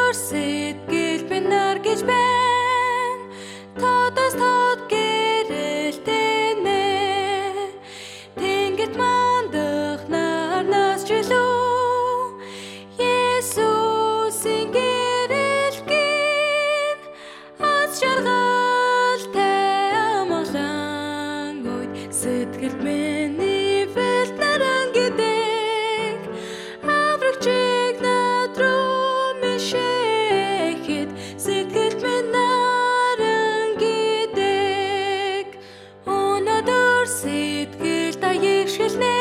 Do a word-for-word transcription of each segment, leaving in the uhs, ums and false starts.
өнөөдөр сэтгэл минь наргиж байна. Тодос тод гэрэлтэнэ. Тэнгэрт мандах нарнаас ч илүү Есүсийн гэрэлтгэн аз жаргалтай амгалан үед сэтгэлд минь ивэлт наран гэдэг аврагчийг над руу мишэхэд сэтгэлд минь наран гэдэг өнөөдөр сэтгэл таягшилнэ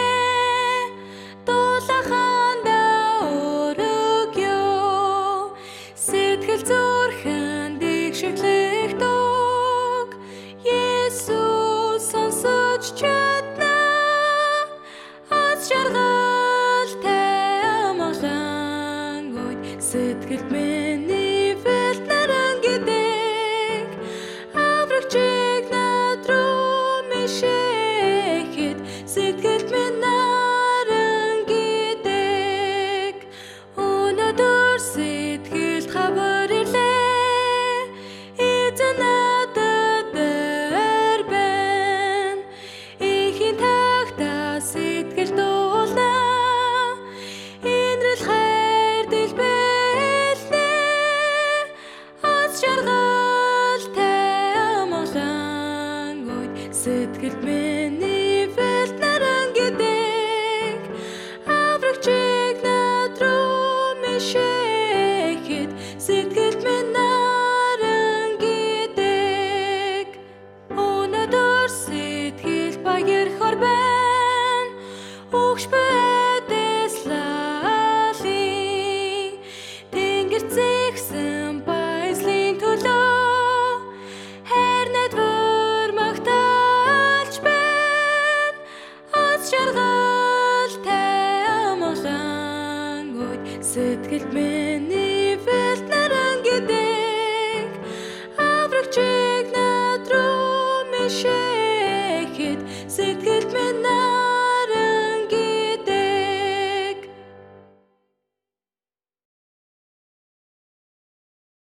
дулааханда өргөё сэтгэл зүрхэн дэгшиглэх дог Есүс сонсож чадна аз жаргалтай амгалан үед сэтгэлд минь ивэлт наран гэдэг аврагчийг над руу мишэхэд сэтгэлд минь наран гэдэг өнөөдөр сэтгэлд хавар ирлээ эзэн надад дээр байна ихийн тагтаа сэтгэл дуулна инрэл хайр дэлбэлнэ аз жаргалтай амгалан үед сэтгэлд минь ивэлт наран гэдэг аврагчийг над руу мишэхэд сэтгэлд минь наран гэдэг өнөөдөр сэтгэл баярхаар байна өгш байдэслалын тэнгэрт зэгсэн баяслын төлөө хайр найдвар магтаалж байна аз жаргалтай амгалан үед сэтгэлд минь ивэлт наран гэдэг аврагчийг над руу мишэхэд